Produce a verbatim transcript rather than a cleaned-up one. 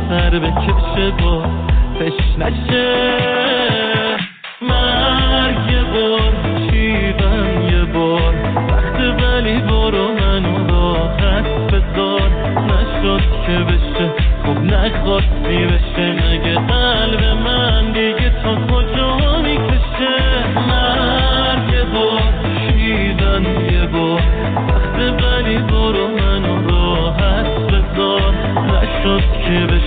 سر بکشه با پش نشه. مرگ یه بار شیون یه بار وقت ولی برو منو راحت بذار. نشد که بشه خب نخواستی بشه مگه قلب من دیگه تا کجا میکشه. مرگ یه بار شیون یه بار وقت ولی برو منو راحت بذار. نشد که بشه